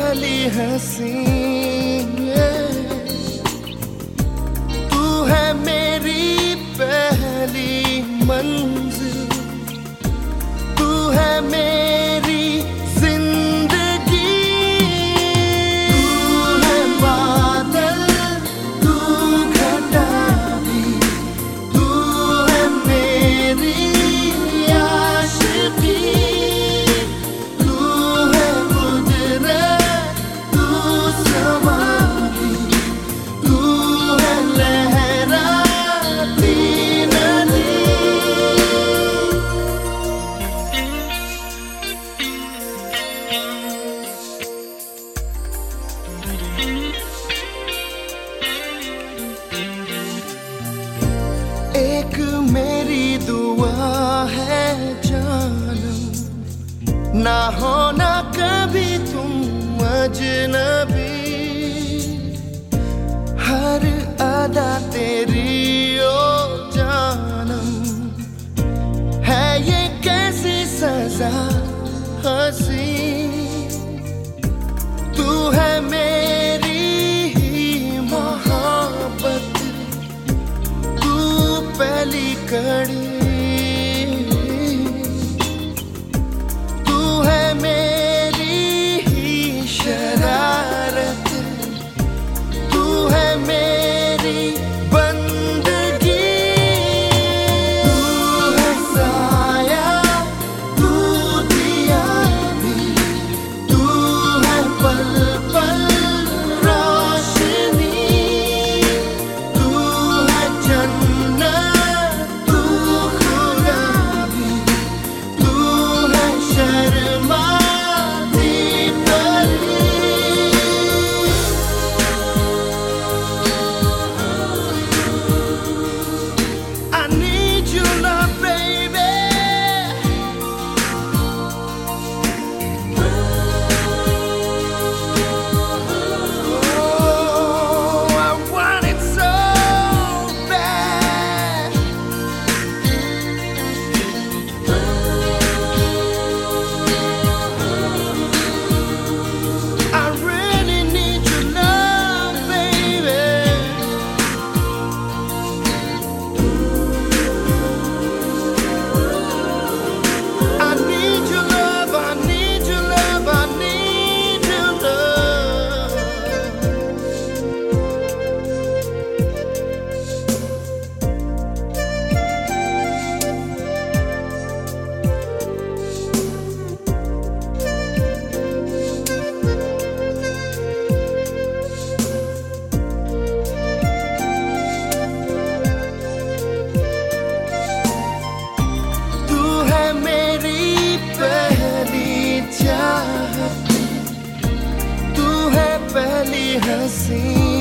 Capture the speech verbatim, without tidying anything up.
पहली हंसी, तू है मेरी पहली मंजिल, तू है मेरी जिंदगी। तू है बादल, तू घटा भी, तू है मेरी आशिकी। एक मेरी दुआ है जानम, ना होना कभी तुम अजनबी। हर अदा तेरी ओ जानम, है ये कैसी सजा हंसी। तू है मेरी मोहब्बत, तू पहली कड़ी, तू है मेरी शरारत, तू है मेरी बंदगी। तू है साया, तू दिया भी, तू है पल पल रोशनी, तू है जन्नत, तू खुदा भी, तू है शर्माती परी। I need you love baby, oh I want it so bad. I really need your love baby. I need your love, I need your love, I need your love. तू है मेरी पहली चाहत, तू है पहली हंसी।